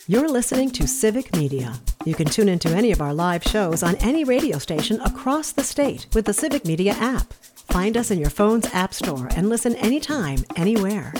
You're listening to Civic Media. You can tune into any of our live shows on any radio station across the state with the Civic Media app. Find us in your phone's app store and listen anytime, anywhere.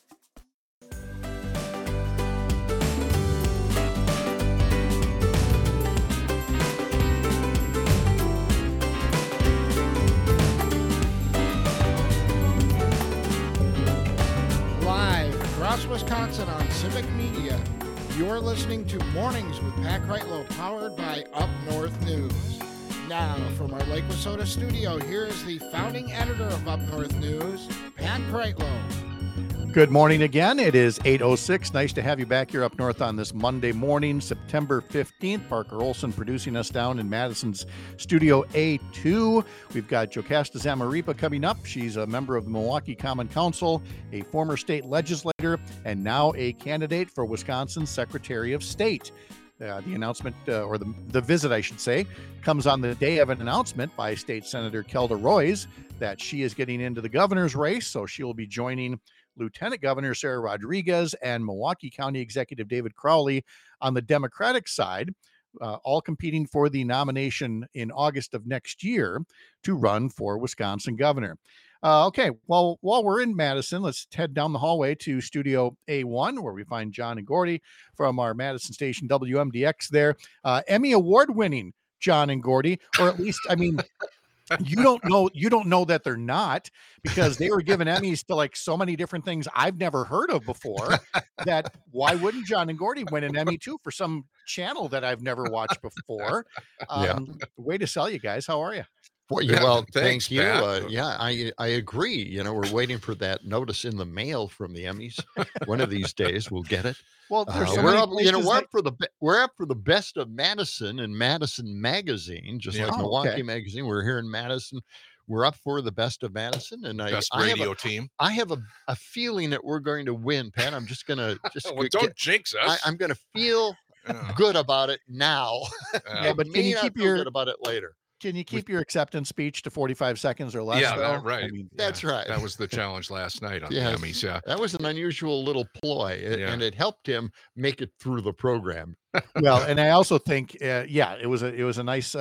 Live across Wisconsin on Civic Media. You're listening to Mornings with Pat Kreitlow, powered by Up North News. Now, from our Lake Wissota studio, here is the founding editor of Up North News, Pat Kreitlow. Good morning again. It is 8:06. Nice to have you back here up north on this Monday morning, September 15th. Parker Olson producing us down in Madison's Studio A2. We've got Jocasta Zamarripa coming up. She's a member of the Milwaukee Common Council, a former state legislator, and now a candidate for Wisconsin's Secretary of State. The announcement, or the visit, I should say, comes on the day of an announcement by State Senator Kelda Roys that she is getting into the governor's race. So she will be joining Lieutenant Governor Sarah Rodriguez and Milwaukee County Executive David Crowley on the Democratic side, all competing for the nomination in August of next year to run for Wisconsin governor. Okay, well, while we're in Madison, let's head down the hallway to Studio A1, where we find John and Gordy from our Madison station WMDX there. Emmy award-winning John and Gordy, or at least, I mean, you don't know that they're not, because they were given Emmys to like so many different things I've never heard of before, that why wouldn't John and Gordy win an Emmy too for some channel that I've never watched before? Way to sell, you guys. How are you? Well, thanks, thank you. Pat. I agree. You know, we're waiting for that notice in the mail from the Emmys. One of these days we'll get it. Well, there's so we're many up, places we're up for the best of Madison and Madison Magazine, just like Milwaukee Magazine. We're here in Madison. We're up for the best of Madison, and best radio team. I have a feeling that we're going to win, Pat. I'm just gonna well, don't jinx us. I'm gonna feel good about it now. But can you keep good about it later? Can you keep your acceptance speech to 45 seconds or less? Yeah, right. I mean, that's right. That was the challenge last night on the Emmys. Yeah, that was an unusual little ploy, and it helped him make it through the program. Well, and I also think, it was a nice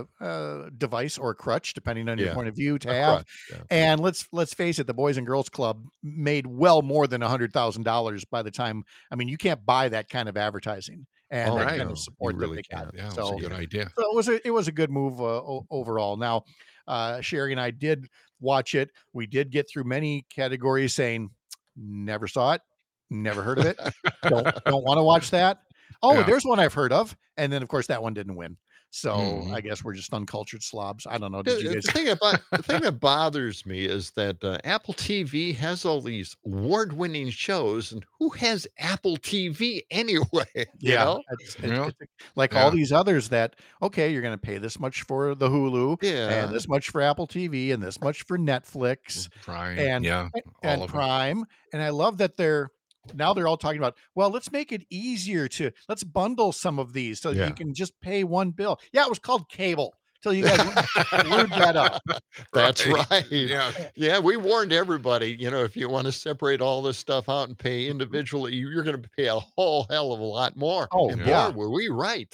device or crutch, depending on your point of view, to have. And let's face it, the Boys and Girls Club made well more than $100,000 by the time. I mean, you can't buy that kind of advertising and that kind of support that they got. Yeah, so, it's a good idea. So it was a good move overall. Now, Sherry and I did watch it. We did get through many categories saying, never saw it, never heard of it, don't want to watch that. Oh, there's one I've heard of. And then, of course, that one didn't win. So I guess we're just uncultured slobs. I don't know. The thing that bothers me is that Apple TV has all these award-winning shows, and who has Apple TV anyway? You know? It's like all these others that, okay, you're going to pay this much for the Hulu, and this much for Apple TV, and this much for Netflix, Prime, and Prime. And I love that they're all talking about, well, let's make it easier let's bundle some of these so you can just pay one bill. Yeah, it was called cable till you guys screwed that up. That's right. Yeah, we warned everybody, if you want to separate all this stuff out and pay individually, you're going to pay a whole hell of a lot more. Oh, yeah. Boy, were we right.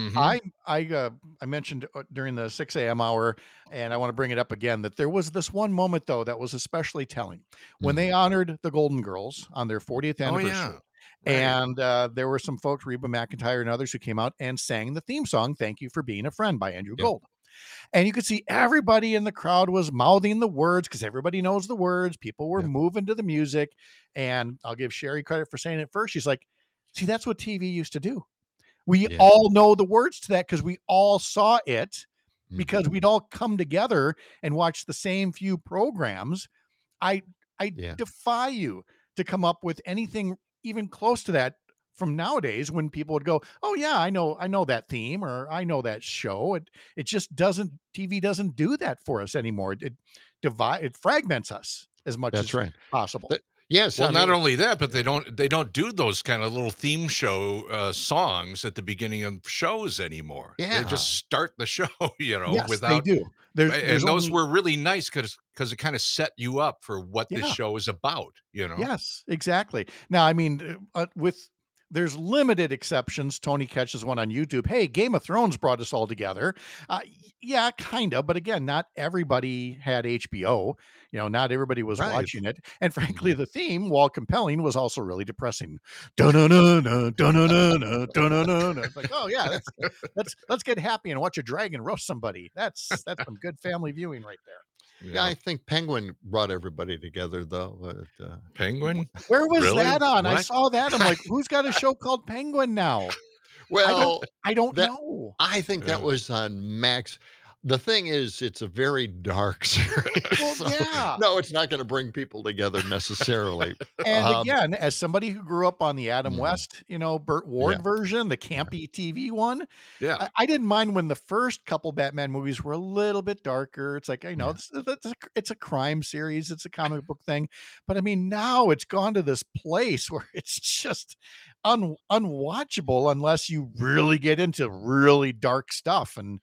I mentioned during the 6 a.m. hour, and I want to bring it up again, that there was this one moment, though, that was especially telling when they honored the Golden Girls on their 40th anniversary. And there were some folks, Reba McEntire and others, who came out and sang the theme song, "Thank You for Being a Friend" by Andrew Gold. And you could see everybody in the crowd was mouthing the words, because everybody knows the words. People were moving to the music. And I'll give Sherry credit for saying it first. She's like, see, that's what TV used to do. We all know the words to that because we all saw it, because we'd all come together and watch the same few programs. I defy you to come up with anything even close to that from nowadays, when people would go, oh yeah, I know that theme, or I know that show. It just doesn't, TV doesn't do that for us anymore. It fragments us as much as possible. Yes. Well, not only that, but they don't do those kind of little theme show songs at the beginning of shows anymore. Yeah. They just start the show, Yes, without. they do. And those were really nice because it kind of set you up for what this show is about, Yes, exactly. Now, I mean, with there's limited exceptions. Tony catches one on YouTube. Hey, Game of Thrones brought us all together. Yeah, kind of. But again, not everybody had HBO. Not everybody was Right. watching it. And frankly, the theme, while compelling, was also really depressing. Dun-dun-dun-dun, dun-dun-dun-dun, dun-dun-dun. It's like, oh yeah, let's get happy and watch a dragon roast somebody. That's some good family viewing right there. Yeah, I think Penguin brought everybody together, though. Penguin? Where was Really? that on? I What? saw that. I'm like, who's got a show called Penguin now? Well, I don't that- know. I think that Yeah. was on Max. The thing is, it's a very dark series. Well, so yeah. No, it's not going to bring people together necessarily. And Um, again, as somebody who grew up on the Adam Mhm. West, Burt Ward Yeah. version, the campy TV one, Yeah. I didn't mind when the first couple Batman movies were a little bit darker. It's like, Yeah. it's a crime series, it's a comic book thing. But I mean, now it's gone to this place where it's just unwatchable unless you really get into really dark stuff. And,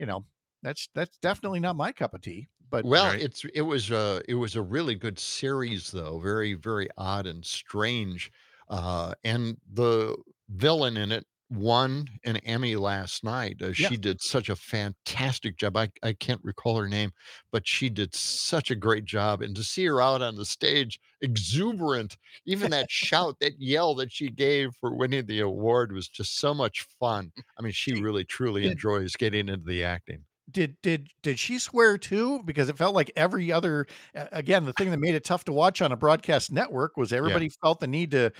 that's definitely not my cup of tea. But Well, Right. it was a really good series, though, very, very odd and strange. And the villain in it won an Emmy last night. Yeah. She did such a fantastic job. I can't recall her name, but she did such a great job. And to see her out on the stage, exuberant, even that shout, that yell that she gave for winning the award was just so much fun. I mean, she really, truly did- enjoys getting into the acting. did she swear too? Because it felt like every other, again, the thing that made it tough to watch on a broadcast network was everybody felt the need to,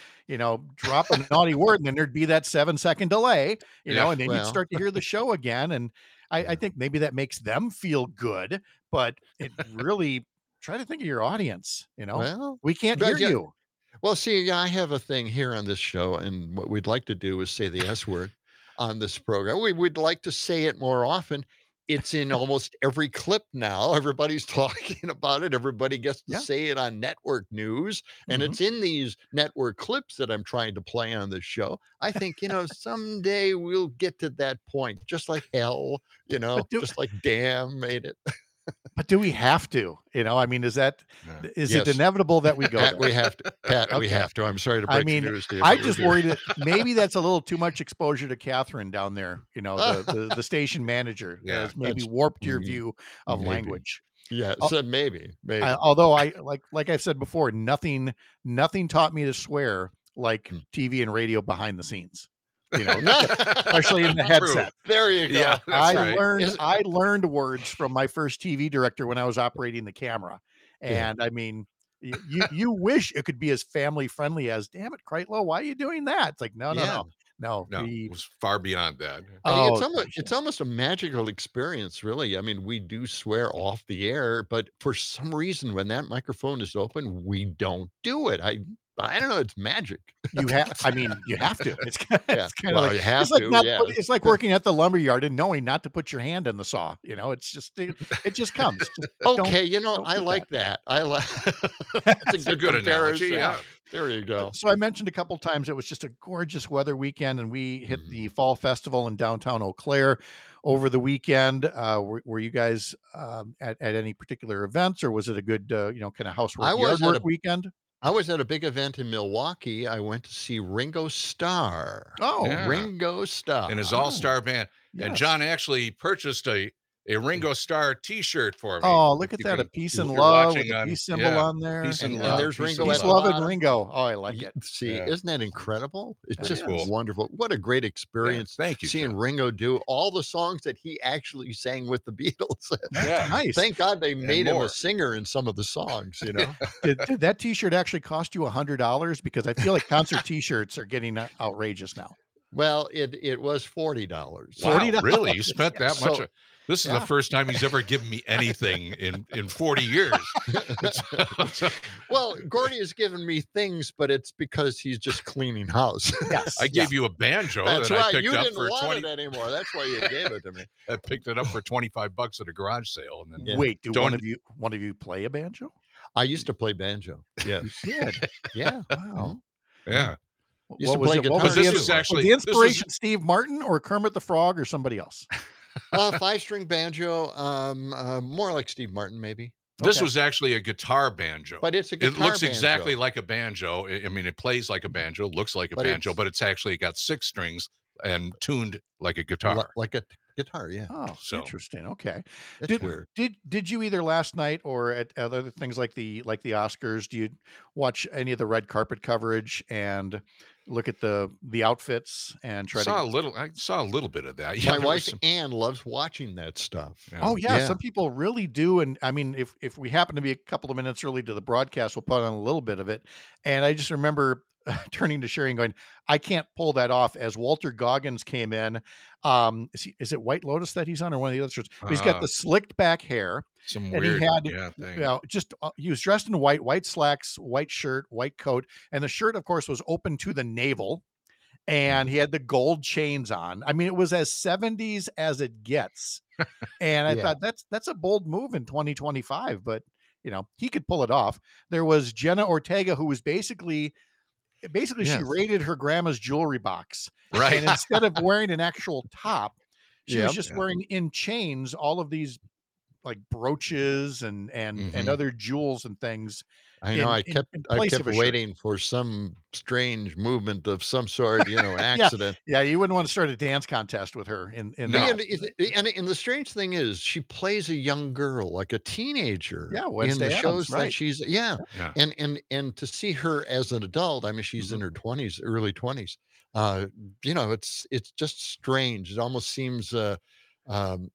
drop a naughty word, and then there'd be that 7-second delay, Yeah, and then you'd well. start to hear the show again. And I think maybe that makes them feel good, but it really try to think of your audience. Well, We can't but hear yeah, you. Well, see, yeah, I have a thing here on this show, and what we'd like to do is say the S word on this program. We'd like to say it more often. It's in almost every clip now. Everybody's talking about it. Everybody gets to Yeah. say it on network news, and Mhm. it's in these network clips that I'm trying to play on this show. I think, someday we'll get to that point, just like hell, But do- just like damn made it. But do we have to? I mean, is it Yes. inevitable that we go Pat, there? we have to. Pat, we Okay. have to. I'm sorry to I break mean, the news to you. I but we just do. worried that maybe that's a little too much exposure to Catherine down there. The station manager Yeah, has maybe that's- warped your mhm, view of maybe. language. Yeah, Oh, so maybe. Although I like I've said before, nothing taught me to swear like Hmm. TV and radio behind the scenes. Especially in the headset. There you go. Yeah, that's right. I learned words from my first TV director when I was operating the camera, Yeah. and I mean, you wish it could be as family friendly as, damn it, Kreitlow, why are you doing that? It's like, no, Yeah. No, it was far beyond that. I mean, Oh, it's almost a magical experience, really. I mean, we do swear off the air, but for some reason, when that microphone is open, we don't do it. I don't know. It's magic. you have. I mean, you have to. It's kind Yeah. of Well, like you have it's like to, not yeah. it's like working at the lumberyard and knowing not to put your hand in the saw. It's just it just comes. Just don't- Okay, don't I do like that. I like. That's It's a good analogy. comparison. Yeah. There you go. So I mentioned a couple times it was just a gorgeous weather weekend, and we hit Mhm. the fall festival in downtown Eau Claire over the weekend. Were you guys at any particular events, or was it a good kind of housework I was yard at work a- weekend? I was at a big event in Milwaukee. I went to see Ringo Starr. Oh, Yeah. Ringo Starr. And his all-star band. And yes. John actually purchased a Ringo Starr T-shirt for me. Oh, look at You that! can- A peace if and you're love with watching a on- peace symbol yeah, on there. peace and And love. there's Peace Ringo and at Peace, the love, and bottom. Ringo. Oh, I like it. See, Yeah. isn't that incredible? It's That just is. wonderful. What a great experience. Thank you, Seeing John. Ringo do all the songs that he actually sang with the Beatles. Yeah. Nice. Thank God they made him more. a singer in some of the songs, you know? Did that T-shirt actually cost you $100? Because I feel like concert T-shirts are getting outrageous now. Well, it was $40. Wow, $40. really? You spent that So- much? This is Yeah. the first time he's ever given me anything in 40 years. Well, Gordy has given me things, but it's because he's just cleaning house. Yes. I gave you a banjo That's that I right. picked You up didn't for want 20. it anymore. That's why you gave it to me. I picked it up for $25 at a garage sale, and then Yeah. Wait, do Don't- one of you play a banjo? I used to play banjo. Yes. Did. Yeah. Wow. yeah, Used to What was play it? What guitar was the, too. This is actually- the this is- inspiration? Steve Martin or Kermit the Frog or somebody else? 5-string banjo, more like Steve Martin, maybe. This Okay. was actually a guitar banjo. But it's a It guitar looks exactly banjo. like a banjo. I mean, it plays like a banjo, looks like a But banjo, it's- but it's actually got 6 strings and tuned like a Li- guitar. like a guitar. Yeah, Oh, So- interesting. Okay. it's Did weird. did you either last night or at other things like the Oscars? Do you watch any of the red carpet coverage and look at the outfits and try to? I saw a little bit of that. Yeah, My there was wife some- Ann loves watching that stuff. yeah. Oh yeah, Yeah. some people really do. And I mean, if we happen to be a couple of minutes early to the broadcast, we'll put on a little bit of it. And I just remember turning to Sherry and going, I can't pull that off as Walter Goggins came in. Is it White Lotus that he's on or one of the other shirts? But he's got Ah. the slicked back hair. Some And he weird had, thing. you know, just he was dressed in white slacks, white shirt, white coat, and the shirt, of course, was open to the navel. And he had the gold chains on. I mean, it was as 70s as it gets. And I Yeah. thought that's a bold move in 2025, but you know, he could pull it off. There was Jenna Ortega, who was basically she Yes. raided her grandma's jewelry box. Right. And instead of wearing an actual top, she was Yep. just Yeah. wearing in chains all of these like brooches and Mhm. other jewels and things. I know. I in kept place of a shirt. waiting for some strange movement of some sort, accident. Yeah, you wouldn't want to start a dance contest with her in No. that. And the strange thing is, she plays a young girl, like a teenager. Yeah, in Wednesday the Addams, shows right. that she's yeah. Yeah. And to see her as an adult, I mean, she's in her 20s, early 20s. It's just strange. It almost seems um,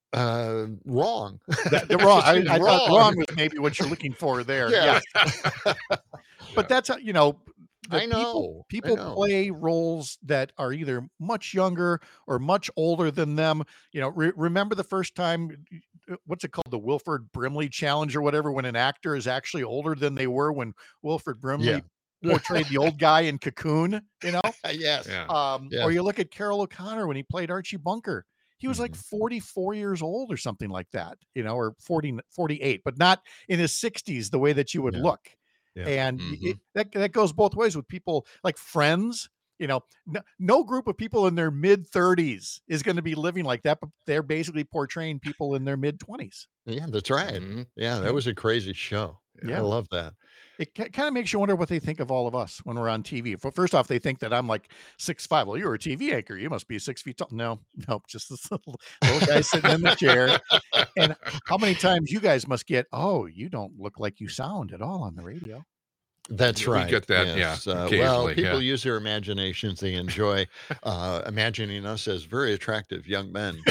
wrong. The wrong. It seems I thought wrong was maybe what you're looking for there. Yeah. Yes. But that's how, you know, I know, I people know. play roles that are either much younger or much older than them. You know, remember the first time, what's it called? The Wilford Brimley challenge or whatever, when an actor is actually older than they were when Wilford Brimley portrayed the old guy in Cocoon, you know? Yes. Yeah. Yes. Or you look at Carol O'Connor when he played Archie Bunker. He was like Mhm. 44 years old or something like that, you know, or 48, but not in his 60s the way that you would Yeah. look. Yeah. And Mhm. that goes both ways with people like Friends. You know, no group of people in their mid 30s is going to be living like that, but they're basically portraying people in their mid 20s. Yeah, that's right. Mhm. Yeah, that was a crazy show. Yeah. I love that. It kind of makes you wonder what they think of all of us when we're on TV. First off, they think that I'm like 6'5". Well, you're a TV anchor. You must be 6 feet tall. No, just this little guy sitting in the chair. And how many times you guys must get, oh, you don't look like you sound at all on the radio. That's We right. get that, yes. yeah, Well, occasionally, people yeah. use their imaginations. They enjoy imagining us as very attractive young men.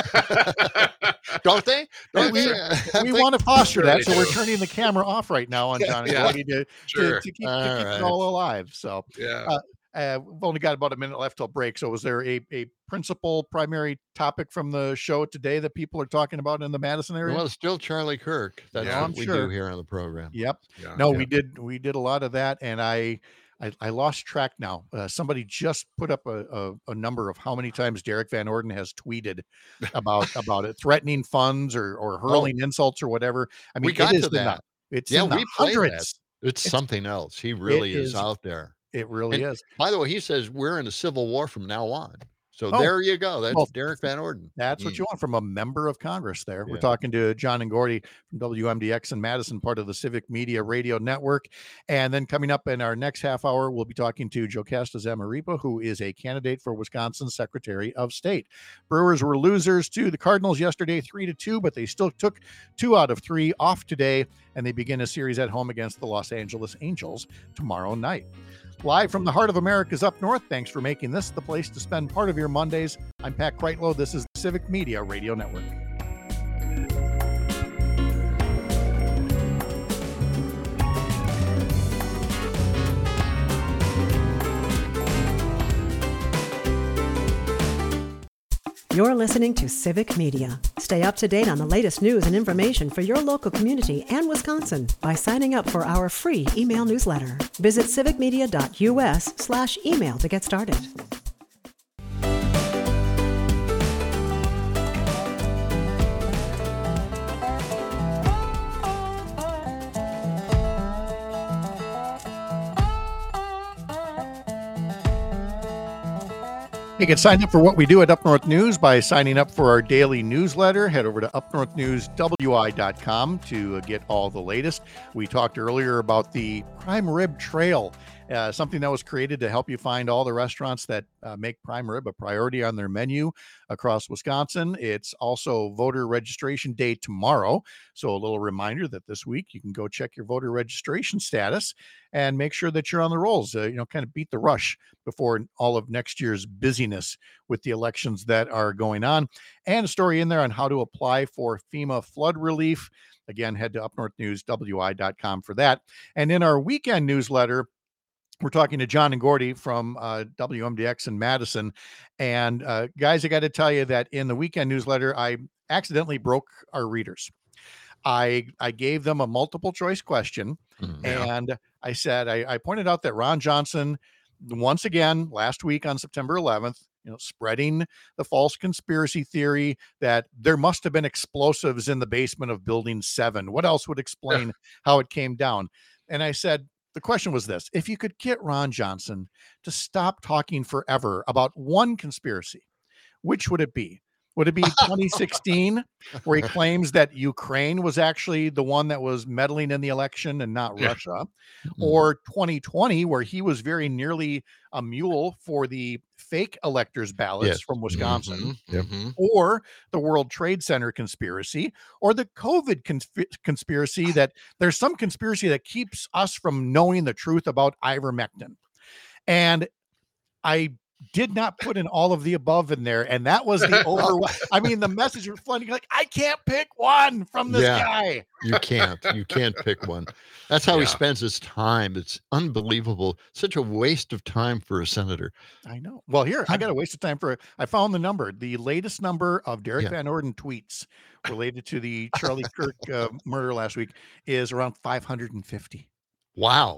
Don't they? Don't We- they? I We think- want to foster Sure that, they so we're do. turning the camera off right now on John and Yeah. Gordy to Sure. keep All it right. all alive. So Yeah. we've only got about a minute left till break. So was there a principal primary topic from the show today that people are talking about in the Madison area? Well, still Charlie Kirk. That's Yeah, what I'm we sure. do here on the program. Yep. Yeah. No, Yeah. we did a lot of that, and I lost track now. Somebody just put up a number of how many times Derek Van Orden has tweeted about it, threatening funds or hurling insults or whatever. I mean, We got it is to that. It's Yeah, in the we played that. hundreds. It's something else. He really is is. out there. It really And is. By the way, he says we're in a civil war from now on. So Oh, there you go. That's well, Derek Van Orden. That's what you want from a member of Congress there. We're Yeah. talking to John and Gordy from WMDX in Madison, part of the Civic Media Radio Network. And then coming up in our next half hour, we'll be talking to Jocasta Zamarripa, who is a candidate for Wisconsin's Secretary of State. Brewers were losers to the Cardinals yesterday, 3-2, but they still took 2 out of 3 off today, and they begin a series at home against the Los Angeles Angels tomorrow night. Live from the heart of America's Up North, thanks for making this the place to spend part of your Mondays. I'm Pat Kreitlow. This is the Civic Media Radio Network. You're listening to Civic Media. Stay up to date on the latest news and information for your local community and Wisconsin by signing up for our free email newsletter. Visit civicmedia.us/email to get started. You can sign up for what we do at Up North News by signing up for our daily newsletter. Head over to upnorthnewswi.com to get all the latest. We talked earlier about the Prime Rib Trail, something that was created to help you find all the restaurants that make prime rib a priority on their menu across Wisconsin. It's also voter registration day tomorrow. So a little reminder that this week you can go check your voter registration status and make sure that you're on the rolls, kind of beat the rush before all of next year's busyness with the elections that are going on. And a story in there on how to apply for FEMA flood relief. Again, head to upnorthnewswi.com for that. And in our weekend newsletter, we're talking to John and Gordy from WMDX in Madison. And guys, I got to tell you that in the weekend newsletter, I accidentally broke our readers. I gave them a multiple choice question, and I said, I pointed out that Ron Johnson, once again, last week on September 11th, spreading the false conspiracy theory that there must have been explosives in the basement of Building 7. What else would explain how it came down? And I said, the question was this: if you could get Ron Johnson to stop talking forever about one conspiracy, which would it be? Would it be 2016, where he claims that Ukraine was actually the one that was meddling in the election and not Russia? Or 2020, where he was very nearly a mule for the fake electors' ballots from Wisconsin? Or the World Trade Center conspiracy? Or the COVID conspiracy that there's some conspiracy that keeps us from knowing the truth about ivermectin? And I did not put in all of the above in there, and that was the I mean, the message was flooding like, I can't pick one from this guy. You can't pick one. That's how he spends his time. It's unbelievable. Such a waste of time for a senator. I know. Well, here I got a waste of time I found the number. The latest number of Derek Van Orden tweets related to the Charlie Kirk murder last week is around 550. Wow.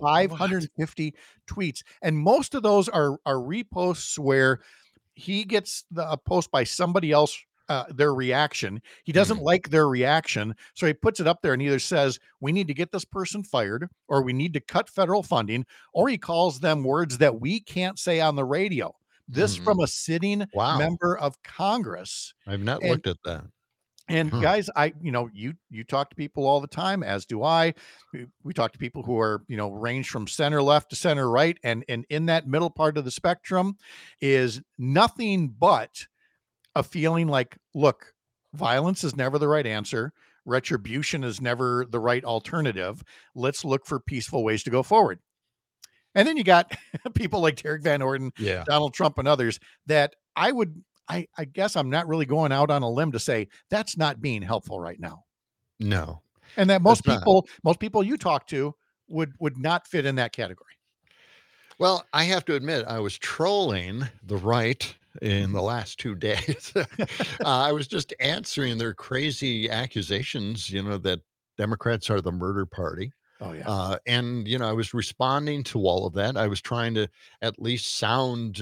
550 tweets. And most of those are reposts where he gets a post by somebody else, their reaction. He doesn't like their reaction. So he puts it up there and either says, we need to get this person fired, or we need to cut federal funding, or he calls them words that we can't say on the radio. This from a sitting member of Congress. I've not looked at that. And guys, you talk to people all the time, as do I. We talk to people who are, range from center left to center right. And in that middle part of the spectrum is nothing but a feeling like, look, violence is never the right answer. Retribution is never the right alternative. Let's look for peaceful ways to go forward. And then you got people like Derek Van Orden, Donald Trump, and others that I guess I'm not really going out on a limb to say that's not being helpful right now. No. And that most people you talk to would not fit in that category. Well, I have to admit, I was trolling the right in the last 2 days. I was just answering their crazy accusations, that Democrats are the murder party. Oh, yeah. And, I was responding to all of that. I was trying to at least sound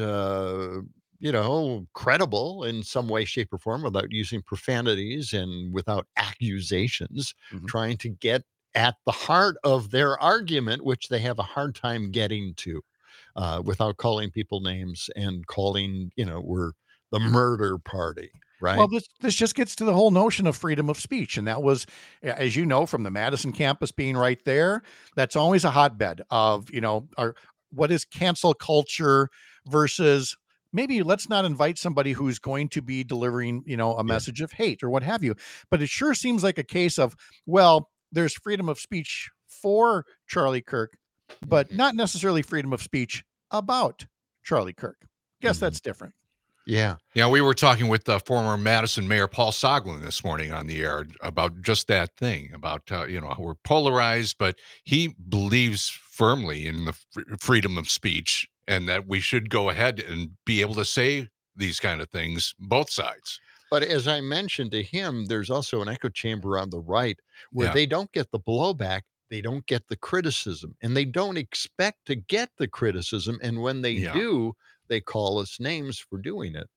credible in some way, shape, or form without using profanities and without accusations, trying to get at the heart of their argument, which they have a hard time getting to without calling people names and calling, we're the murder party. Right. Well, this just gets to the whole notion of freedom of speech. And that was, as you know, from the Madison campus being right there, that's always a hotbed of, what is cancel culture versus maybe let's not invite somebody who's going to be delivering, a message of hate or what have you. But it sure seems like a case of, well, there's freedom of speech for Charlie Kirk, but not necessarily freedom of speech about Charlie Kirk. Guess that's different. Yeah. Yeah. We were talking with the former Madison Mayor Paul Soglin this morning on the air about just that thing about, how we're polarized, but he believes firmly in the freedom of speech and that we should go ahead and be able to say these kind of things, both sides. But as I mentioned to him, there's also an echo chamber on the right where they don't get the blowback. They don't get the criticism, and they don't expect to get the criticism. And when they do, they call us names for doing it.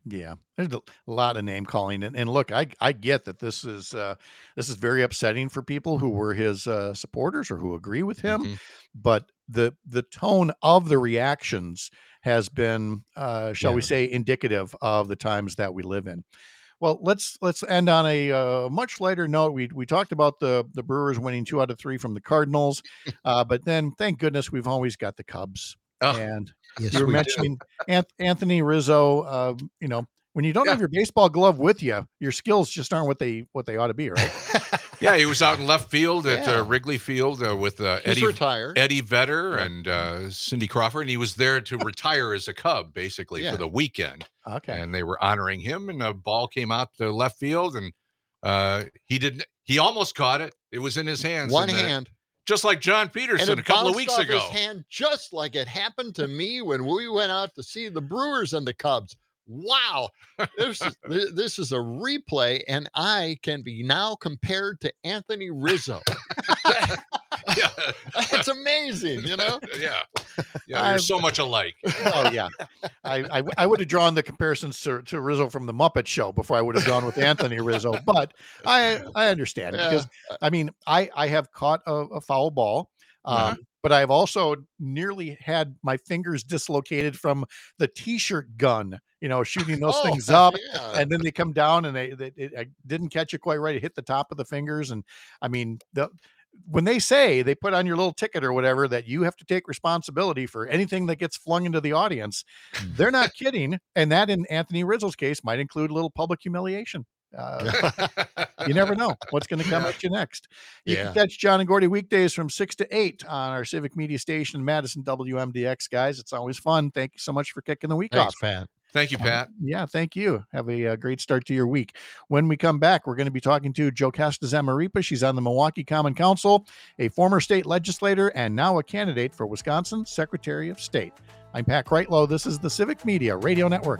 Yeah, there's a lot of name calling, and look, I get that this is very upsetting for people who were his supporters or who agree with him, Mhm. but the tone of the reactions has been, shall we Yeah. say, indicative of the times that we live in. Well, let's end on a much lighter note. We talked about the Brewers winning 2 out of 3 from the Cardinals, but then thank goodness we've always got the Cubs. Oh, And you Yes, were we do. mentioning Anthony Rizzo. When you don't yeah. have your baseball glove with you, your skills just aren't what they ought to be, right? Yeah, he was out in left field at Yeah. Wrigley Field with He's retired. Eddie Vedder Yep. and Cindy Crawford, and he was there to retire as a Cub, basically, for Yeah. the weekend. Okay. And they were honoring him, and the ball came out to left field, and he didn't. He almost caught it. It was in his hands, One and hand. just like John And Peterson a it couple of bounced weeks off ago. his hand just like it happened to me when we went out to see the Brewers and the Cubs. Wow. This is a replay, and I can be now compared to Anthony Rizzo. Yeah, That's amazing, you know? yeah, yeah. You're I've so much alike. Oh yeah, I would have drawn the comparisons to Rizzo from the Muppet Show before I would have gone with Anthony Rizzo, but I understand it Yeah. because I mean I have caught a foul ball, Uh-huh. but I've also nearly had my fingers dislocated from the T-shirt gun, shooting those Oh, things up, yeah. and then they come down and I didn't catch it quite right. It hit the top of the fingers, and I mean when they say they put on your little ticket or whatever that you have to take responsibility for anything that gets flung into the audience, they're not kidding. And that, in Anthony Rizzo's case, might include a little public humiliation. Uh, you never know what's going to come Yeah. at you next. You can Yeah. catch John and Gordy weekdays from 6 to 8 on our civic media station, Madison WMDX, guys. It's always fun. Thank you so much for kicking the week Thanks, off. Pat. Thank you, Pat. Yeah, thank you. Have a great start to your week. When we come back, we're going to be talking to Jocasta Zamaripa. She's on the Milwaukee Common Council, a former state legislator and now a candidate for Wisconsin Secretary of State. I'm Pat Kreitlow. This is the Civic Media Radio Network.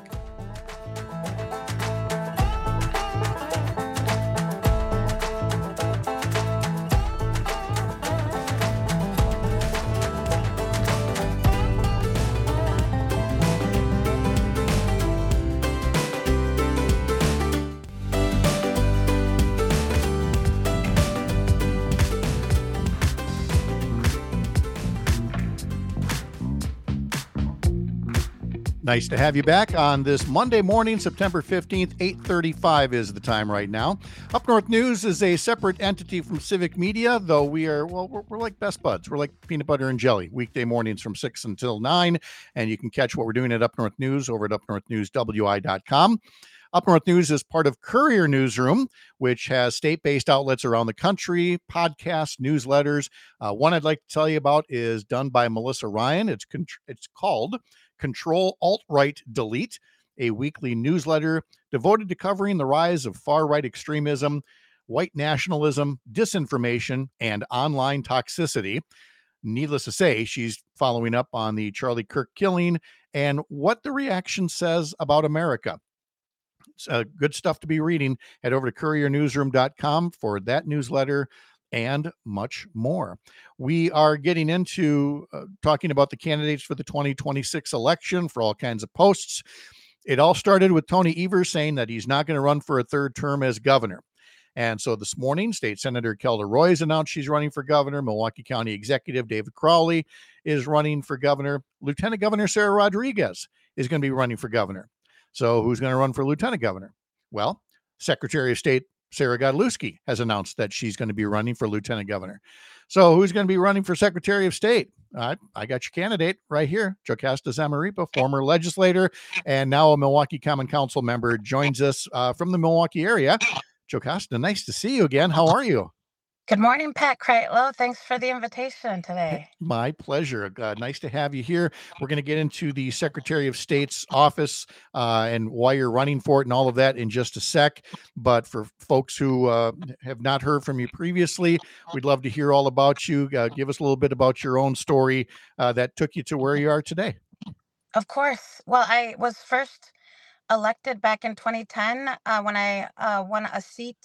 Nice to have you back on this Monday morning, September 15th, 8:35 is the time right now. Up North News is a separate entity from Civic Media, though we're like best buds. We're like peanut butter and jelly, weekday mornings from 6 until 9, and you can catch what we're doing at Up North News over at upnorthnewswi.com. Up North News is part of Courier Newsroom, which has state-based outlets around the country, podcasts, newsletters. One I'd like to tell you about is done by Melissa Ryan. It's called Control Alt Right Delete, a weekly newsletter devoted to covering the rise of far-right extremism, white nationalism, disinformation, and online toxicity. Needless to say, she's following up on the Charlie Kirk killing and what the reaction says about America. It's good stuff to be reading. Head over to couriernewsroom.com for that newsletter and much more. We are getting into talking about the candidates for the 2026 election for all kinds of posts. It all started with Tony Evers saying that he's not going to run for a third term as governor. And so this morning, State Senator Kelda Roy has announced she's running for governor. Milwaukee County Executive David Crowley is running for governor. Lieutenant Governor Sarah Rodriguez is going to be running for governor. So who's going to run for lieutenant governor? Well, Secretary of State Sarah Godlewski has announced that she's going to be running for lieutenant governor. So who's going to be running for Secretary of State? I got your candidate right here. Jocasta Zamaripa, former legislator and now a Milwaukee Common Council member, joins us from the Milwaukee area. Jocasta, nice to see you again. How are you? Good morning, Pat Kreitlow. Thanks for the invitation today. My pleasure. Nice to have you here. We're going to get into the Secretary of State's office and why you're running for it and all of that in just a sec. But for folks who have not heard from you previously, we'd love to hear all about you. Give us a little bit about your own story that took you to where you are today. Of course. Well, I was first elected back in 2010 when I won a seat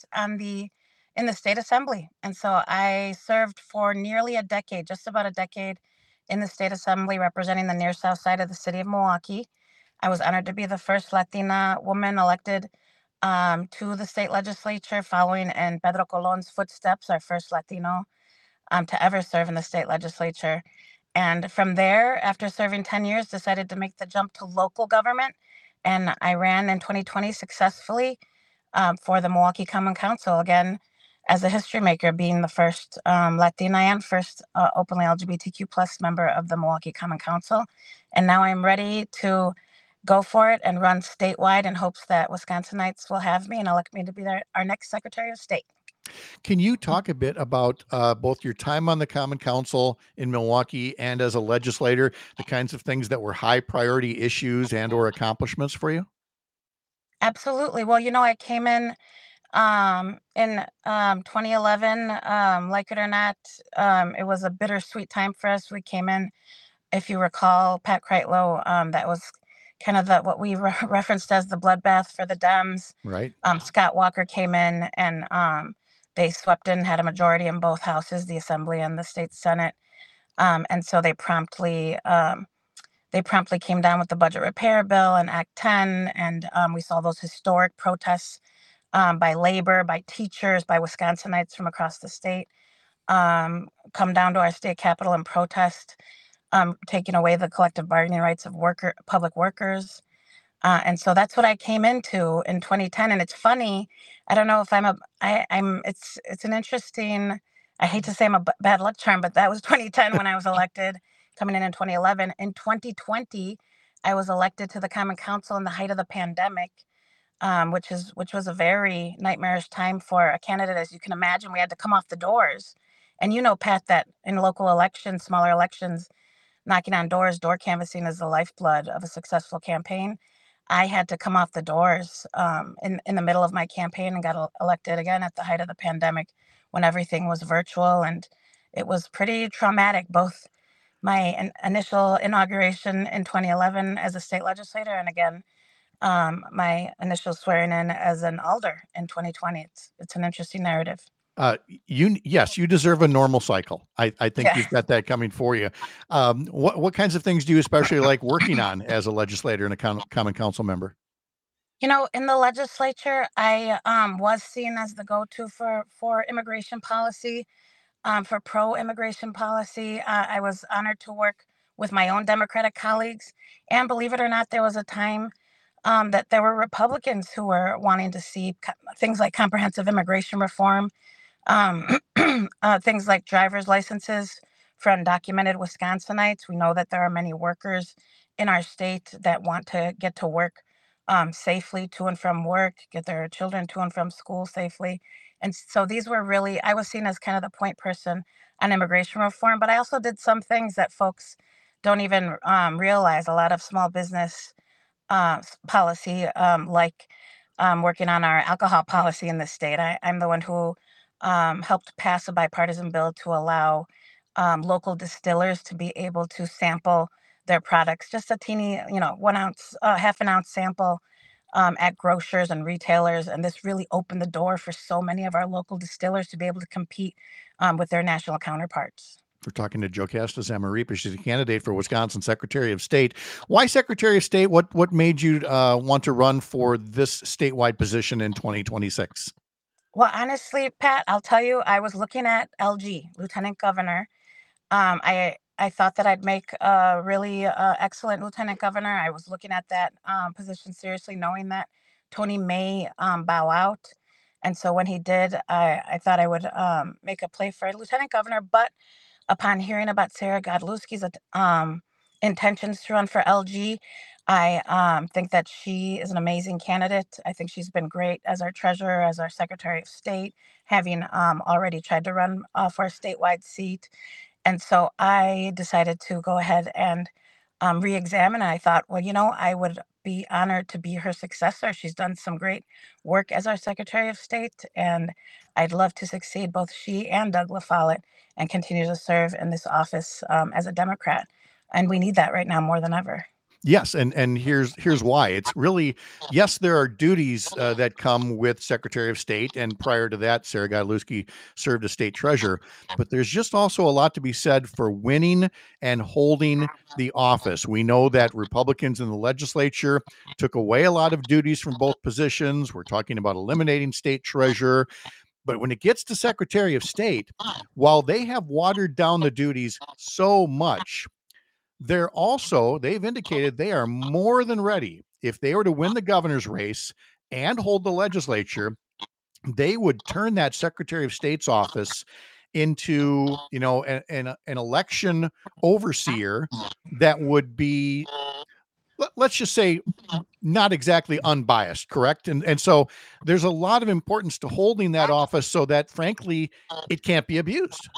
in the state assembly, and so I served for nearly a decade, just about a decade, in the state assembly representing the near south side of the city of Milwaukee. I was honored to be the first Latina woman elected to the state legislature, following in Pedro Colon's footsteps, our first Latino to ever serve in the state legislature. And from there, after serving 10 years, decided to make the jump to local government. And I ran in 2020 successfully for the Milwaukee Common Council, again, as a history maker, being the first Latina and first openly LGBTQ plus member of the Milwaukee Common Council. And now I'm ready to go for it and run statewide in hopes that Wisconsinites will have me and elect me to be our next Secretary of State. Can you talk a bit about both your time on the Common Council in Milwaukee and as a legislator, the kinds of things that were high priority issues and or accomplishments for you? Absolutely. Well, I came in 2011. Like it or not, it was a bittersweet time for us. We came in, if you recall, Pat Kreitlow, that was kind of what we referenced as the bloodbath for the Dems. Right. Scott Walker came in and they swept in, had a majority in both houses, the Assembly and the State Senate. And so they promptly came down with the budget repair bill and Act 10. And we saw those historic protests by labor, by teachers, by Wisconsinites from across the state come down to our state capitol and protest, taking away the collective bargaining rights of public workers. And so that's what I came into in 2010. And it's funny, I don't know if it's an interesting, I hate to say I'm a bad luck charm, but that was 2010 when I was elected, coming in 2011. In 2020, I was elected to the Common Council in the height of the pandemic, which was a very nightmarish time for a candidate. As you can imagine, we had to come off the doors. And Pat, that in local elections, smaller elections, knocking on doors, door canvassing is the lifeblood of a successful campaign. I had to come off the doors in the middle of my campaign and got elected again at the height of the pandemic when everything was virtual. And it was pretty traumatic, both my initial inauguration in 2011 as a state legislator and again, my initial swearing in as an alder in 2020. It's an interesting narrative. Yes, you deserve a normal cycle. I think Yeah. you've got that coming for you. What kinds of things do you especially like working on as a legislator and a Common Council member? In the legislature, I was seen as the go-to for immigration policy, for pro-immigration policy. I was honored to work with my own Democratic colleagues, and believe it or not, there was a time that there were Republicans who were wanting to see things like comprehensive immigration reform, things like driver's licenses for undocumented Wisconsinites. We know that there are many workers in our state that want to get to work safely to and from work, get their children to and from school safely. And so these were really, I was seen as kind of the point person on immigration reform, but I also did some things that folks don't even realize. A lot of small business policy, like working on our alcohol policy in the state. I'm the one who helped pass a bipartisan bill to allow local distillers to be able to sample their products, just a teeny, 1 ounce, half an ounce sample at grocers and retailers. And this really opened the door for so many of our local distillers to be able to compete with their national counterparts. We're talking to Jocasta Zamarripa. She's a candidate for Wisconsin Secretary of State. Why Secretary of State? What made you want to run for this statewide position in 2026? Well, honestly, Pat, I'll tell you, I was looking at LG, Lieutenant Governor. I thought that I'd make a really excellent lieutenant governor. I was looking at that position seriously, knowing that Tony may bow out. And so when he did, I thought I would make a play for lieutenant governor. But upon hearing about Sarah Godlewski's intentions to run for LG, I think that she is an amazing candidate. I think she's been great as our treasurer, as our Secretary of State, having already tried to run for a statewide seat. And so I decided to go ahead and re-examine. I thought, well, I would be honored to be her successor. She's done some great work as our Secretary of State, and I'd love to succeed both she and Doug LaFollette and continue to serve in this office as a Democrat. And we need that right now more than ever. Yes, and here's why. It's really, yes, there are duties that come with Secretary of State, and prior to that, Sarah Godlewski served as state treasurer. But there's just also a lot to be said for winning and holding the office. We know that Republicans in the legislature took away a lot of duties from both positions. We're talking about eliminating state treasurer. But when it gets to Secretary of State, while they have watered down the duties so much, they've indicated they are more than ready. If they were to win the governor's race and hold the legislature, they would turn that Secretary of State's office into, an election overseer that would be, let's just say, not exactly unbiased, correct? And so there's a lot of importance to holding that office so that, frankly, it can't be abused.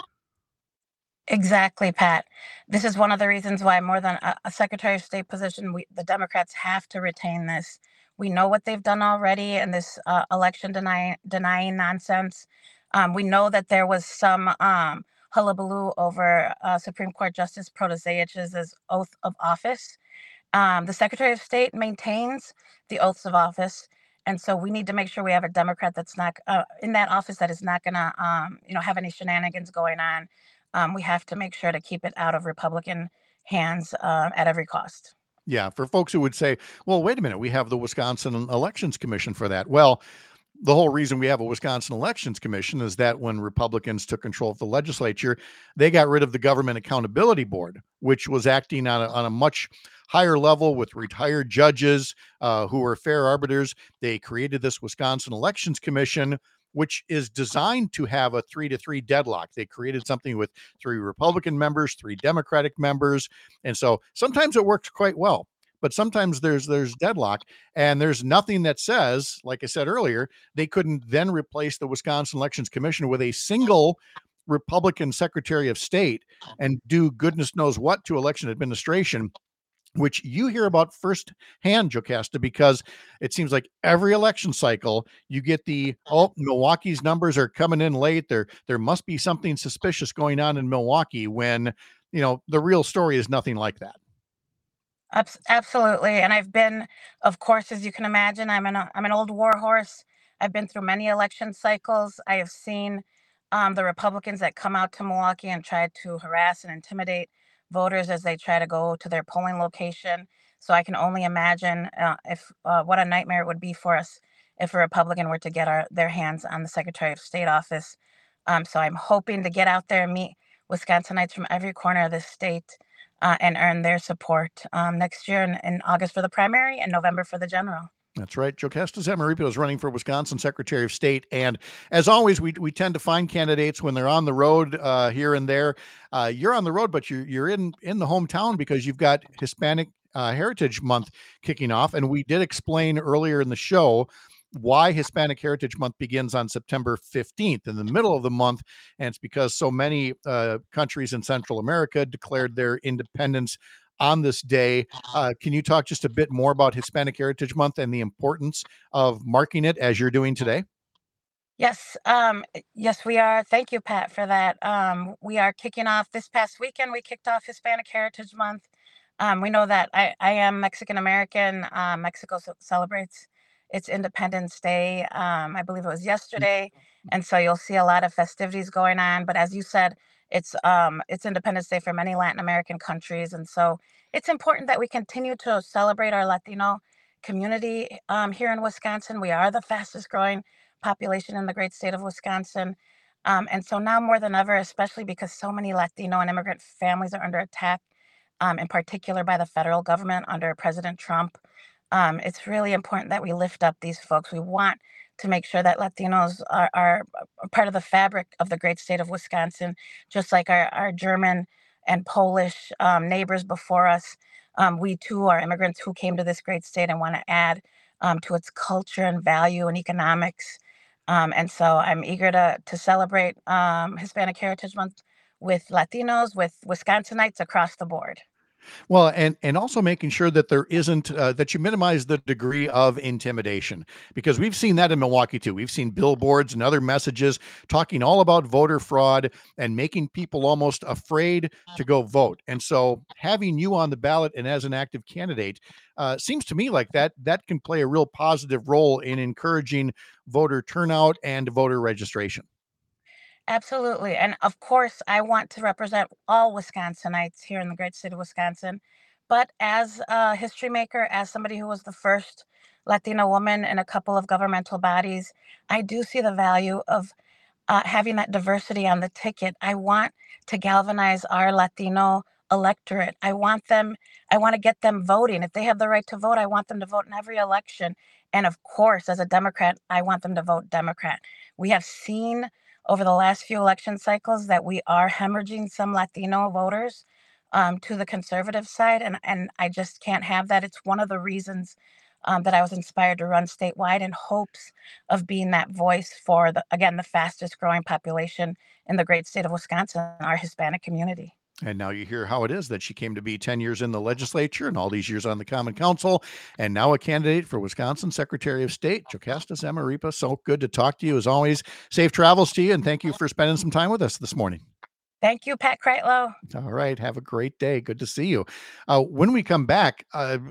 Exactly, Pat. This is one of the reasons why more than a Secretary of State position, the Democrats have to retain this. We know what they've done already in this election denying nonsense. We know that there was some hullabaloo over Supreme Court Justice Protasevich's oath of office. The Secretary of State maintains the oaths of office, and so we need to make sure we have a Democrat that's not in that office that is not going to, have any shenanigans going on. We have to make sure to keep it out of Republican hands at every cost. Yeah, for folks who would say, well, wait a minute, we have the Wisconsin Elections Commission for that. Well, the whole reason we have a Wisconsin Elections Commission is that when Republicans took control of the legislature, they got rid of the Government Accountability Board, which was acting on a much higher level with retired judges who were fair arbiters. They created this Wisconsin Elections Commission, which is designed to have a 3-3 deadlock. They created something with 3 Republican members, 3 Democratic members. And so sometimes it works quite well, but sometimes there's deadlock, and there's nothing that says, like I said earlier, they couldn't then replace the Wisconsin Elections Commission with a single Republican Secretary of State and do goodness knows what to election administration, which you hear about firsthand, Jocasta, because it seems like every election cycle you get Milwaukee's numbers are coming in late. There must be something suspicious going on in Milwaukee, when the real story is nothing like that. Absolutely. And I've been, of course, as you can imagine, I'm an old war horse. I've been through many election cycles. I have seen the Republicans that come out to Milwaukee and try to harass and intimidate voters as they try to go to their polling location. So I can only imagine if what a nightmare it would be for us if a Republican were to get their hands on the Secretary of State office. So I'm hoping to get out there and meet Wisconsinites from every corner of this state and earn their support next year in August for the primary and November for the general. That's right. Jocasta Zamarripa is running for Wisconsin Secretary of State. And as always, we tend to find candidates when they're on the road here and there. You're on the road, but you're in the hometown because you've got Hispanic Heritage Month kicking off. And we did explain earlier in the show why Hispanic Heritage Month begins on September 15th in the middle of the month. And it's because so many countries in Central America declared their independence on this day. Can you talk just a bit more about Hispanic Heritage Month and the importance of marking it as you're doing today? Yes, yes, we are. Thank you, Pat, for that. We are kicking off this past weekend. We kicked off Hispanic Heritage Month. We know that I am Mexican American. Mexico celebrates its Independence Day. I believe it was yesterday, and so you'll see a lot of festivities going on. But as you said, it's Independence Day for many Latin American countries, and so it's important that we continue to celebrate our Latino community here in Wisconsin. We are the fastest growing population in the great state of Wisconsin. And so now more than ever, especially because so many Latino and immigrant families are under attack, in particular by the federal government under President Trump, it's really important that we lift up these folks. We want to make sure that Latinos are part of the fabric of the great state of Wisconsin, just like our German and Polish neighbors before us. We too are immigrants who came to this great state and want to add to its culture and value and economics. And so I'm eager to celebrate Hispanic Heritage Month with Latinos, with Wisconsinites across the board. Well, and also making sure that there isn't that you minimize the degree of intimidation, because we've seen that in Milwaukee too. We've seen billboards and other messages talking all about voter fraud and making people almost afraid to go vote. And so, having you on the ballot and as an active candidate seems to me like that can play a real positive role in encouraging voter turnout and voter registration. Absolutely. And of course, I want to represent all Wisconsinites here in the great state of Wisconsin. But as a history maker, as somebody who was the first Latino woman in a couple of governmental bodies, I do see the value of having that diversity on the ticket. I want to galvanize our Latino electorate. I want to get them voting. If they have the right to vote, I want them to vote in every election. And of course, as a Democrat, I want them to vote Democrat. We have seen over the last few election cycles that we are hemorrhaging some Latino voters to the conservative side. And I just can't have that. It's one of the reasons that I was inspired to run statewide in hopes of being that voice for again, the fastest growing population in the great state of Wisconsin, our Hispanic community. And now you hear how it is that she came to be 10 years in the legislature and all these years on the Common Council, and now a candidate for Wisconsin Secretary of State, Jocasta Zamarripa. So good to talk to you as always. Safe travels to you, and thank you for spending some time with us this morning. Thank you, Pat Kreitlow. All right. Have a great day. Good to see you. When we come back,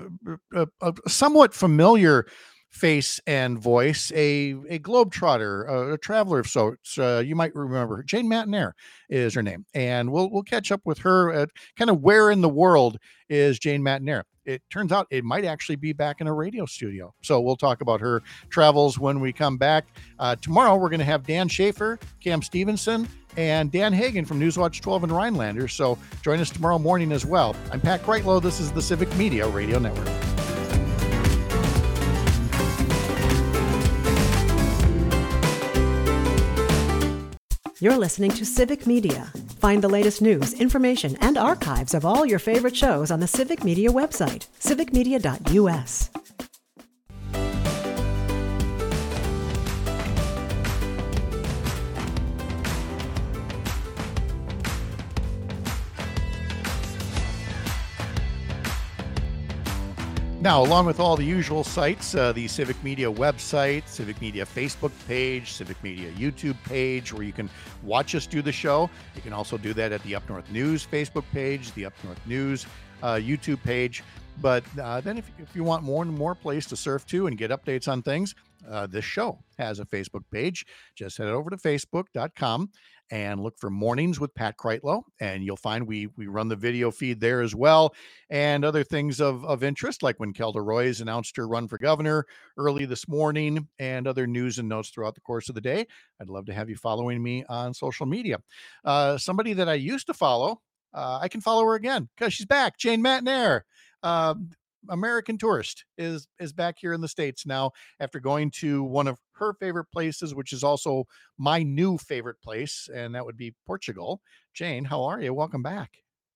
a somewhat familiar face and voice, a globetrotter, a traveler of sorts. You might remember Jane Matenaer is her name, and we'll catch up with her at kind of where in the world is Jane Matenaer. It turns out it might actually be back in a radio studio. So we'll talk about her travels when we come back. Tomorrow, we're going to have Dan Schaefer, Cam Stevenson, and Dan Hagan from Newswatch 12 and Rhinelander. So join us tomorrow morning as well. I'm Pat Kreitlow. This is the Civic Media Radio Network. You're listening to Civic Media. Find the latest news, information, and archives of all your favorite shows on the Civic Media website, civicmedia.us. Now, along with all the usual sites, the Civic Media website, Civic Media Facebook page, Civic Media YouTube page, where you can watch us do the show. You can also do that at the Up North News Facebook page, the Up North News YouTube page. But then if you want more and more place to surf to and get updates on things, this show has a Facebook page. Just head over to facebook.com and look for Mornings with Pat Kreitlow, and you'll find we run the video feed there as well, and other things of interest, like when Kelda Roys announced her run for governor early this morning, and other news and notes throughout the course of the day. I'd love to have you following me on social media. Somebody that I used to follow, I can follow her again because she's back. Jane Matenaer. American Tourist is back here in the States now after going to one of her favorite places, which is also my new favorite place, and that would be Portugal. Jane, how are you? Welcome back.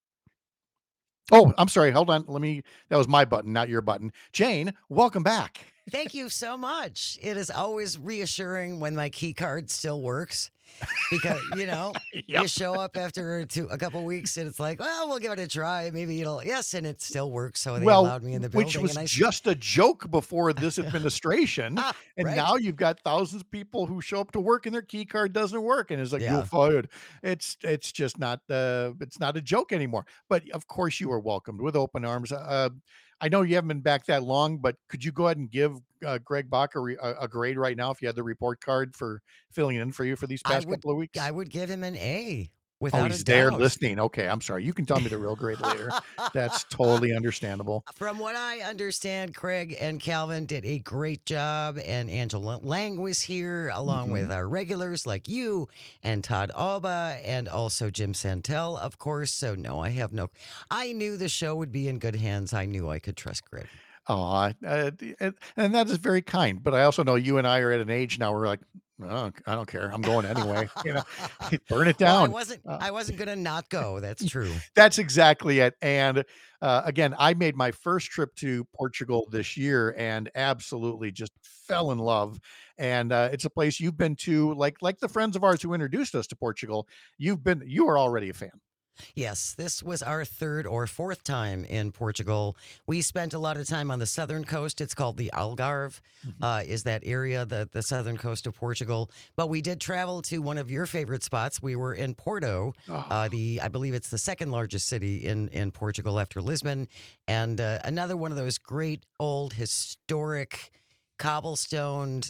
Oh, I'm sorry. Hold on. That was my button, not your button. Jane, welcome back. Thank you so much. It is always reassuring when my key card still works because, you show up after a couple weeks and it's like, well, we'll give it a try. Maybe and it still works. So they allowed me in the building. Which was just a joke before this administration. And right. Now you've got thousands of people who show up to work and their key card doesn't work. And it's like, Yeah. You're fired. It's just not, it's not a joke anymore. But of course you are welcomed with open arms. I know you haven't been back that long, but could you go ahead and give Greg Bach a grade right now if you had the report card for filling in for you for these past couple of weeks? I would give him an A. Oh, he's there listening. Okay, I'm sorry. You can tell me the real grade later. That's totally understandable. From what I understand, Craig and Calvin did a great job, and Angela Lang was here along with our regulars like you and Todd Alba and also Jim Santel, of course. So no, I knew the show would be in good hands. I knew I could trust Greg. Oh, and that is very kind. But I also know you and I are at an age now where we're like, oh, I don't care. I'm going anyway. Burn it down. Well, I wasn't going to not go. That's true. That's exactly it. And again, I made my first trip to Portugal this year and absolutely just fell in love. And it's a place you've been to, like the friends of ours who introduced us to Portugal. You are already a fan. Yes, this was our third or fourth time in Portugal. We spent a lot of time on the southern coast. It's called the Algarve, is that area, the southern coast of Portugal. But we did travel to one of your favorite spots. We were in Porto, Oh, I believe it's the second largest city in Portugal after Lisbon, and another one of those great old historic cobblestoned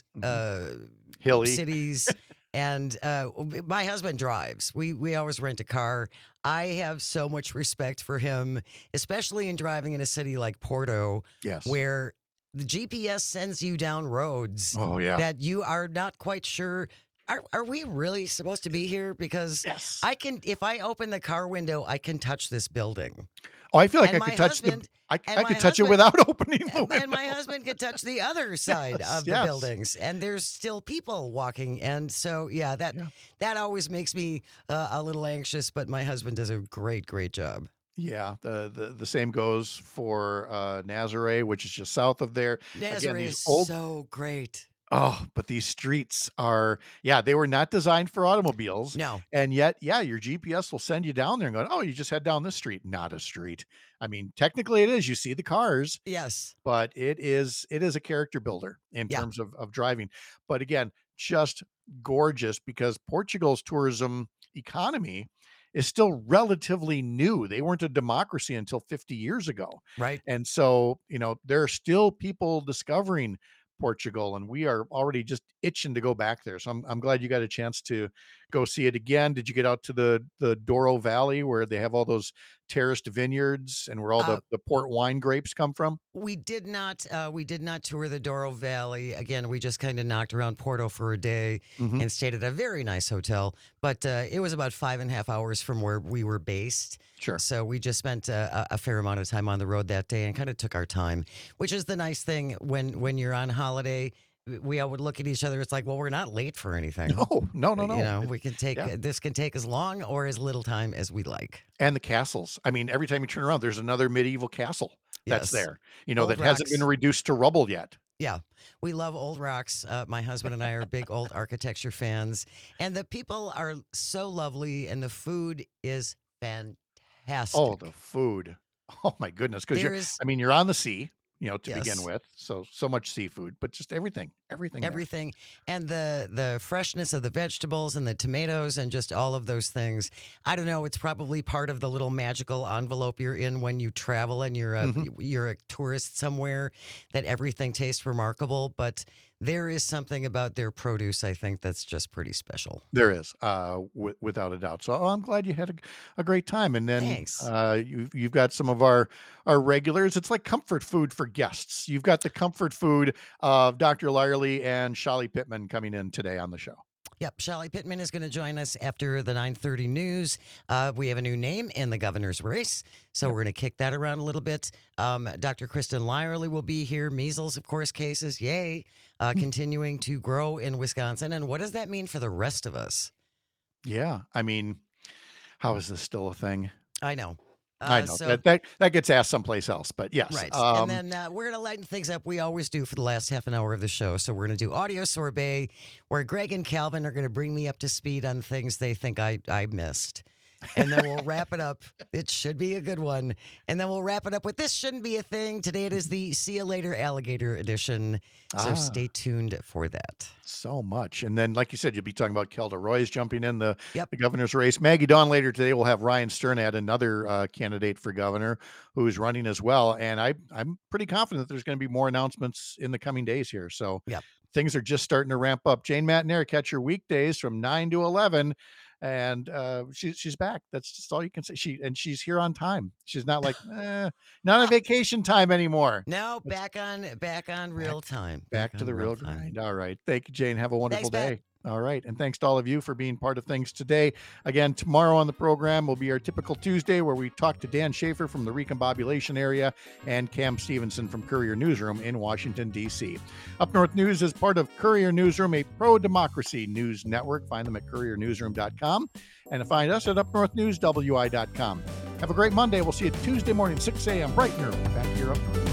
hilly. cities. And my husband drives. We always rent a car. I have so much respect for him, especially in driving in a city like Porto, Yes. where the GPS sends you down roads Oh, yeah. that you are not quite sure. Are we really supposed to be here? Because Yes. I can, if I open the car window, I can touch this building. Oh, I feel like And I my could touch the. husband- I and my could touch it husband- without opening the window. And my husband could touch the other side Yes, of the yes. buildings, and there's still people walking. And so, yeah, that always makes me a little anxious. But my husband does a great job. Yeah, the same goes for Nazaré, which is just south of there. Nazaré these is old- so great. Oh, but these streets are, they were not designed for automobiles. No, And yet, your GPS will send you down there and go, oh, you just head down this street. Not a street. I mean, technically it is. You see the cars, yes, but it is a character builder in Yeah. terms of driving. But again, just gorgeous because Portugal's tourism economy is still relatively new. They weren't a democracy until 50 years ago. right. And so, there are still people discovering Portugal, and we are already just itching to go back there. So I'm glad you got a chance to go see it again. Did you get out to the Douro Valley where they have all those terraced vineyards and where all the port wine grapes come from? We did not tour the Douro Valley. Again, we just kind of knocked around Porto for a day Mhm. and stayed at a very nice hotel. But it was about 5.5 hours from where we were based. Sure. So we just spent a fair amount of time on the road that day and kind of took our time, which is the nice thing when you're on holiday. We all would look at each other. It's like, well, we're not late for anything. No. You know, we can take Yeah. this can take as long or as little time as we like. And the castles. I mean, every time you turn around, there's another medieval castle that's Yes. there, Old that hasn't been rocks. reduced to rubble yet. Yeah, we love old rocks. My husband and I are big old architecture fans, and the people are so lovely, and the food is fantastic. Oh, the food. Oh my goodness. Because There's you're on the sea, to begin Yes. with. So much seafood, but just everything there. everything, and the freshness of the vegetables and the tomatoes and just all of those things. I don't know. It's probably part of the little magical envelope you're in when you travel and you're a tourist somewhere, that everything tastes remarkable. But there is something about their produce, I think, that's just pretty special. There is, without a doubt. So I'm glad you had a great time. And then Thanks. you've got some of our regulars. It's like comfort food for guests. You've got the comfort food of Dr. Lyerly and Shali Pittman coming in today on the show. Yep, Shali Pittman is going to join us after the 9:30 news. We have a new name in the governor's race, so we're going to kick that around a little bit. Dr. Kristen Lyerly will be here. Measles, of course, cases, yay, continuing to grow in Wisconsin. And what does that mean for the rest of us? Yeah. I mean, how is this still a thing? I know. I know So, that gets asked someplace else, but yes. right. And then we're going to lighten things up. We always do for the last half an hour of the show. So we're going to do audio sorbet, where Greg and Calvin are going to bring me up to speed on things they think I missed. And then we'll wrap it up. It should be a good one. And then we'll wrap it up with This Shouldn't Be a Thing. Today it is the See You Later Alligator edition. So stay tuned for that. So much. And then, like you said, you'll be talking about Kelda Roy's jumping in the Yep. governor's race. Maggie Dawn later today will have Ryan Sternad, another candidate for governor who's running as well. And I'm pretty confident that there's going to be more announcements in the coming days here. So Yep. things are just starting to ramp up. Jane Matt and Eric catch your weekdays from 9 to 11. And she's back. That's just all you can say. She's here on time. She's not like not on vacation time anymore. No, back on real time. Back to on the real time. grind. All right. Thank you, Jane. Have a wonderful Thanks, day. All right. And thanks to all of you for being part of things today. Again, tomorrow on the program will be our typical Tuesday, where we talk to Dan Schaefer from the Recombobulation area and Cam Stevenson from Courier Newsroom in Washington, D.C. Up North News is part of Courier Newsroom, a pro-democracy news network. Find them at couriernewsroom.com and find us at upnorthnewswi.com. Have a great Monday. We'll see you Tuesday morning, 6 a.m. bright and early back here up north.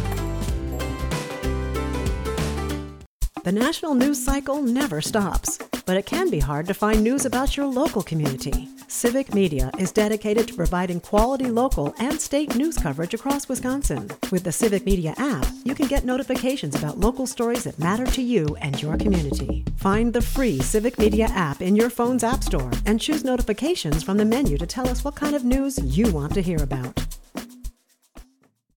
The national news cycle never stops. but it can be hard to find news about your local community. Civic Media is dedicated to providing quality local and state news coverage across Wisconsin. With the Civic Media app, you can get notifications about local stories that matter to you and your community. Find the free Civic Media app in your phone's app store and choose notifications from the menu to tell us what kind of news you want to hear about.